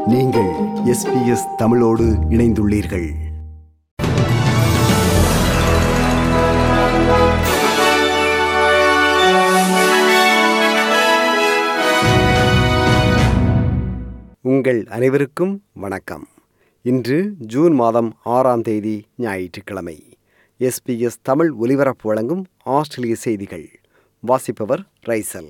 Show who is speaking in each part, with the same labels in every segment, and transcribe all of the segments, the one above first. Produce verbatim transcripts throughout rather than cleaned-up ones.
Speaker 1: நீங்கள் S B S தமிழோடு இணைந்துள்ளீர்கள். உங்கள் அனைவருக்கும் வணக்கம். இன்று ஜூன் மாதம் ஆறாம் தேதி ஞாயிற்றுக்கிழமை. எஸ் பி எஸ் தமிழ் ஒலிபரப்பு வழங்கும் ஆஸ்திரேலிய செய்திகள். வாசிப்பவர் ரைசல்.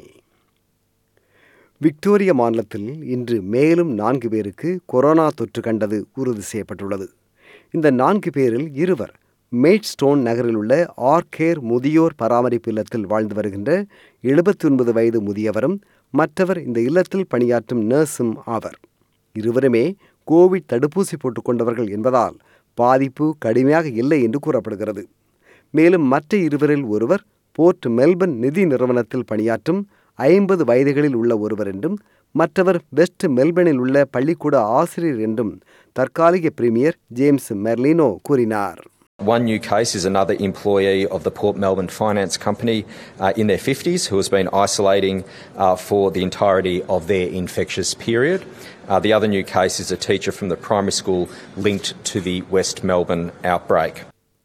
Speaker 1: விக்டோரியா மாநிலத்தில் இன்று மேலும் நான்கு பேருக்கு கொரோனா தொற்று கண்டது உறுதி செய்யப்பட்டுள்ளது. இந்த நான்கு பேரில் இருவர் மேட்ஸ்டோன் நகரில் உள்ள ஆர்கேர் முதியோர் பராமரிப்பு இல்லத்தில் வாழ்ந்து வருகின்ற எழுபத்தி ஒன்பது வயது முதியவரும் மற்றவர் இந்த இல்லத்தில் பணியாற்றும் நர்ஸும் ஆவர். இருவருமே கோவிட் தடுப்பூசி போட்டுக் கொண்டவர்கள் என்பதால் பாதிப்பு கடுமையாக இல்லை என்று கூறப்படுகிறது. மேலும் மற்ற இருவரில் ஒருவர் போர்ட் மெல்பர்ன் நிதி நிறுவனத்தில் பணியாற்றும் ஐம்பது வயதுகளில் உள்ள ஒருவர் என்றும் மற்றவர் வெஸ்ட் மெல்பர்னில் உள்ள பள்ளிக்கூட ஆசிரியர் என்றும் தற்காலிக பிரீமியர் ஜேம்ஸ் மெர்லினோ கூறினார்.
Speaker 2: One new case is another employee of the Port Melbourne Finance Company uh, in their fifties who has been isolating uh, for the entirety of their infectious period. Uh, the other new case is a teacher from the primary school linked to the West Melbourne outbreak.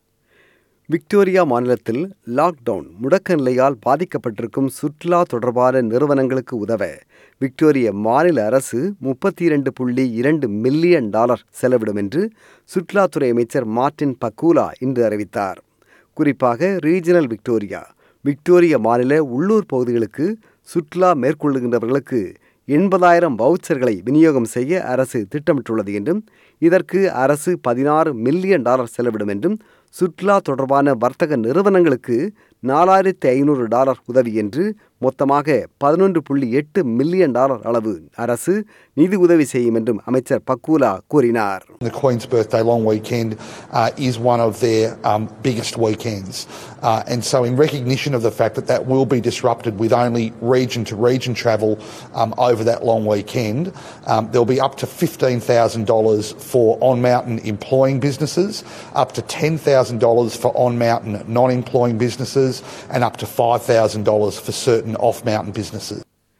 Speaker 1: Victoria மாநிலத்தில் lockdown முடக்க நிலையால் பாதிக்கப்பட்டிருக்கும் சுற்றுலா தொடர்பான நிறுவனங்களுக்கு உதவ Victoria மாநில அரசு முப்பத்தி இரண்டு புள்ளி இரண்டு மில்லியன் டாலர் செலவிடும் என்று சுற்றுலாத்துறை அமைச்சர் மார்டின் பக்கூலா இன்று அறிவித்தார். குறிப்பாக ரீஜனல் விக்டோரியா, விக்டோரியா மாநில உள்ளூர் பகுதிகளுக்கு சுற்றுலா மேற்கொள்ளுகின்றவர்களுக்கு எண்பதாயிரம் வவுச்சர்களை விநியோகம் செய்ய அரசு திட்டமிட்டுள்ளது என்றும் இதற்கு அரசு பதினாறு மில்லியன் டாலர் செலவிடும் என்றும் சுற்றுலா தொடர்பான வர்த்தக நிறுவனங்களுக்கு நாலாயிரத்தி ஐநூறு டாலர் உதவி என்று மொத்தமாக பதினொன்று புள்ளி எட்டு மில்லியன் டாலர் அளவு அரசு நிதி உதவி செய்யும் என்றும் அமைச்சர் பக்கூலா கூறினார்.
Speaker 3: The Queen's Birthday long weekend uh, is one of their um, biggest weekends. Uh, and so in recognition of the fact that that will be disrupted with only region to region travel um, over that long weekend, um, there'll be up to fifteen thousand dollars for on-mountain employing businesses, up to ten thousand dollars for on-mountain non-employing businesses, and up to five thousand dollars for certain off-mountain businesses.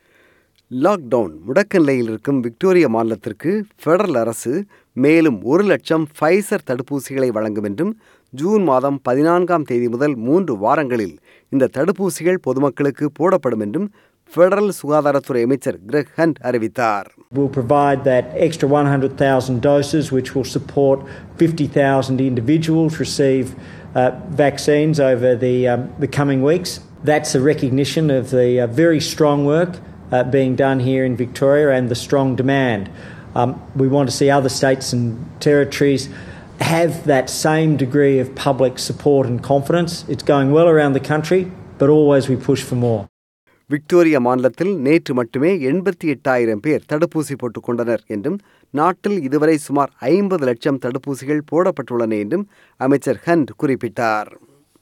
Speaker 1: Lockdown முடக்க நிலையில் இருக்கும் Victoria மாநிலத்திற்கு federal அரசு மேலும் ஒரு லட்சம் Pfizer தடுப்பூசிகளை வழங்கும் என்றும் ஜூன் மாதம் பதினான்காம் தேதி முதல் மூன்று வாரங்களில் இந்த தடுப்பூசிகள் பொதுமக்களுக்கு போடப்படும் என்றும் ஃபெடரல் சுகாதாரத்துறை அமைச்சர் கிரெக் ஹண்ட் அறிவித்தார்.
Speaker 4: We'll provide that extra one hundred thousand doses which will support fifty thousand individuals receive uh, vaccines over the um, the coming weeks. That's a recognition of the uh, very strong work uh, being done here in Victoria and the strong demand. Um, we want to see other states and territories have that same degree of public support and confidence. It's going well around the country, but always we push for more.
Speaker 1: Victoria மாநிலத்தில் நேற்று மட்டுமே எண்பத்தி எட்டாயிரம் பேர் தடுப்பூசி போட்டுக் கொண்டனர் என்றும் நாட்டில் இதுவரை சுமார் ஐம்பது லட்சம் தடுப்பூசிகள் போடப்பட்டுள்ளன என்றும் அமைச்சர் ஹண்ட் குறிப்பிட்டார்.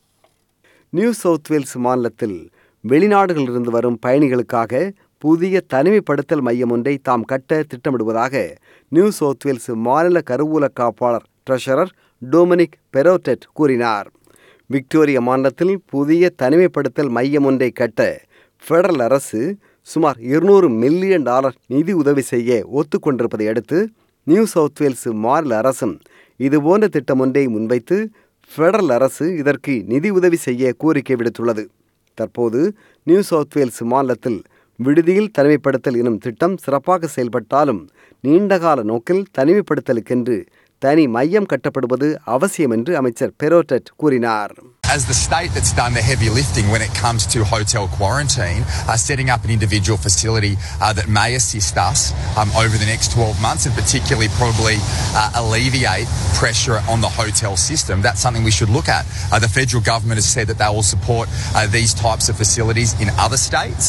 Speaker 1: நியூ சவுத் வேல்ஸ் மாநிலத்தில் வெளிநாடுகளிலிருந்து வரும் பயணிகளுக்காக புதிய தனிமைப்படுத்தல் மையம் ஒன்றை தாம் கட்ட திட்டமிடுவதாக நியூ சவுத் வேல்ஸ் மாநில கருவூல காப்பாளர் ட்ரெஷரர் டொமினிக் பெரோட்டெட் கூறினார். விக்டோரியா மாநிலத்தில் புதிய தனிமைப்படுத்தல் மையம் ஒன்றை கட்ட ஃபெடரல் அரசு சுமார் இருநூறு மில்லியன் டாலர் நிதி உதவி செய்ய ஒத்துக்கொண்டிருப்பதை அடுத்து நியூ சவுத் வேல்ஸ் மாநில அரசும் இதுபோன்ற திட்டம் ஒன்றை முன்வைத்து ஃபெடரல் அரசு இதற்கு நிதி உதவி செய்ய கோரிக்கை விடுத்துள்ளது. தற்போது நியூ சவுத் வேல்ஸ் மாநிலத்தில் விடுதியில் தனிமைப்படுத்தல் எனும் திட்டம் சிறப்பாக செயல்பட்டாலும் நீண்டகால நோக்கில் தனிமைப்படுத்தலுக்கென்று தனி மையம் கட்டப்படுவது அவசியம் என்று அமைச்சர் பெரோட்டெட் கூறினார்.
Speaker 5: As the state that's done the heavy lifting when it comes to hotel quarantine, uh, setting up an individual facility uh, that may assist us um, over the next twelve months and particularly probably uh, alleviate pressure on the hotel system, that's something we should look at. Uh, the federal government has said that they will support uh, these types of facilities in other states.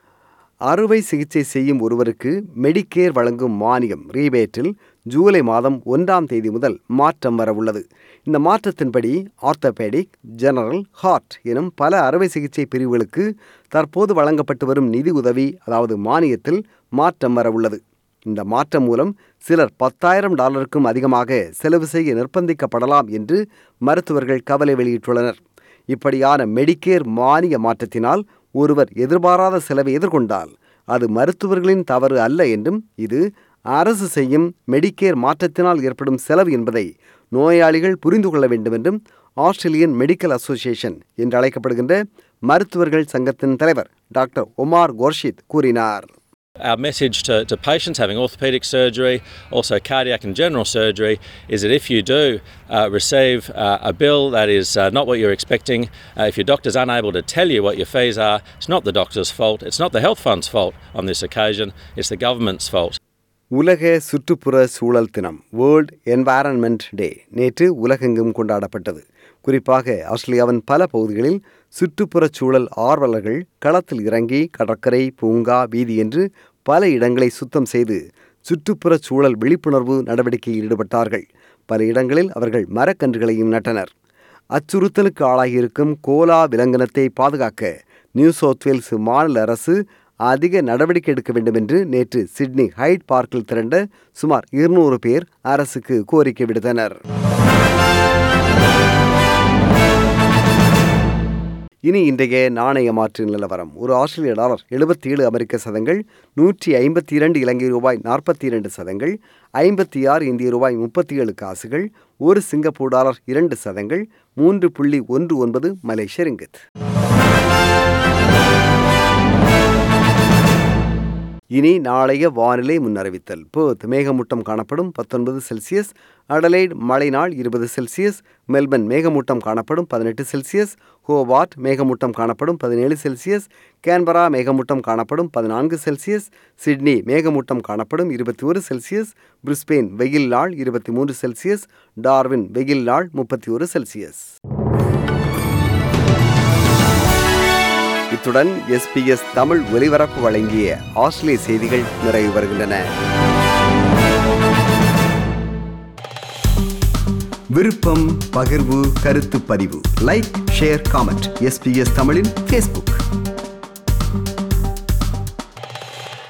Speaker 1: அறுவை சிகிச்சை செய்யும் ஒருவருக்கு Medicare வழங்கும் மானியம் ரீபேட்டில் ஜூலை மாதம் ஒன்றாம் தேதி முதல் மாற்றம் வரவுள்ளது. இந்த மாற்றத்தின்படி ஆர்த்தோபெடிக், ஜெனரல், ஹார்ட் எனும் பல அறுவை சிகிச்சை பிரிவுகளுக்கு தற்போது வழங்கப்பட்டு வரும் நிதி உதவி அதாவது மானியத்தில் மாற்றம் வரவுள்ளது. இந்த மாற்றம் மூலம் சிலர் பத்தாயிரம் டாலருக்கும் அதிகமாக செலவு செய்ய நிர்பந்திக்கப்படலாம் என்று மருத்துவர்கள் கவலை வெளியிட்டுள்ளனர். இப்படியான மெடிக்கேர் மானிய மாற்றத்தினால் ஒருவர் எதிர்பாராத செலவை எதிர்கொண்டால் அது மருத்துவர்களின் தவறு அல்ல என்றும் இது அரசு செய்யும் மெடிக்கேர் மாற்றத்தினால் ஏற்படும் செலவு என்பதை நோயாளிகள் புரிந்து கொள்ள வேண்டும் என்றும் ஆஸ்திரேலியன் மெடிக்கல் அசோசியேஷன் என்று அழைக்கப்படுகின்ற மருத்துவர்கள் சங்கத்தின் தலைவர் டாக்டர் ஒமார் கோர்ஷித் கூறினார்.
Speaker 6: Our message to, to patients having orthopaedic surgery, also cardiac and general surgery, is that if you do uh, receive uh, a bill that is uh, not what you're expecting, uh, if your doctor's unable to tell you what your fees are, it's not the doctor's fault, it's not the health fund's fault on this occasion, it's the government's fault.
Speaker 1: உலக சுற்றுப்புற சூழல் தினம் world environment டே நேற்று உலகெங்கும் கொண்டாடப்பட்டது. குறிப்பாக ஆஸ்திரேலியாவின் பல பகுதிகளில் சுற்றுப்புறச் சூழல் ஆர்வலர்கள் களத்தில் இறங்கி கடற்கரை, பூங்கா, வீதி என்று பல இடங்களை சுத்தம் செய்து சுற்றுப்புறச் சூழல் விழிப்புணர்வு நடவடிக்கையில் ஈடுபட்டார்கள். பல இடங்களில் அவர்கள் மரக்கன்றுகளையும் நட்டனர். அச்சுறுத்தலுக்கு ஆளாகியிருக்கும் கோலா விலங்கினத்தை பாதுகாக்க நியூ சவுத் வேல்ஸ் மாநில அரசு அதிக நடவடிக்கை எடுக்க வேண்டும் என்று நேற்று சிட்னி ஹைட் பார்க்கில் திரண்ட சுமார் இருநூறு பேர் அரசுக்கு கோரிக்கை விடுத்தனர். இனி இன்றைய நாணய மாற்று நிலவரம். ஒரு ஆஸ்திரேலிய டாலர் எழுபத்தி ஏழு அமெரிக்க சதங்கள், நூற்றி ஐம்பத்தி இரண்டு இலங்கை ரூபாய் நாற்பத்தி இரண்டு சதங்கள், ஐம்பத்தி ஆறு இந்திய ரூபாய் முப்பத்தி ஏழு காசுகள், ஒரு சிங்கப்பூர் டாலர் இரண்டு சதங்கள், மூன்று புள்ளி ஒன்று ஒன்பது மலேசிய ரிங்கித். இனி நாளைய வானிலை முன்னறிவித்தல். பெர்த் மேகமூட்டம் காணப்படும் பத்தொன்பது செல்சியஸ், அடலைட் மழை நாள் இருபது செல்சியஸ், மெல்பர்ன் மேகமூட்டம் காணப்படும் பதினெட்டு செல்சியஸ், ஹோபார்ட் மேகமூட்டம் காணப்படும் பதினேழு செல்சியஸ், கேன்பரா மேகமூட்டம் காணப்படும் பதினான்கு செல்சியஸ், சிட்னி மேகமூட்டம் காணப்படும் இருபத்தி ஒரு செல்சியஸ், பிரிஸ்பெயின் வெயில் நாள் இருபத்தி மூன்று செல்சியஸ், டார்வின் வெயில் நாள் முப்பத்தி ஒரு செல்சியஸ். இத்துடன் எஸ்பிஎஸ் தமிழ் ஒலிபரப்பு வழங்கிய ஆஸ்திரேலிய செய்திகள் நிறைவு வருகின்றன. விருப்பம், பகிர்வு, கருத்து பதிவு, லைக், ஷேர், காமெண்ட். எஸ்பிஎஸ் தமிழின் ஃபேஸ்புக்.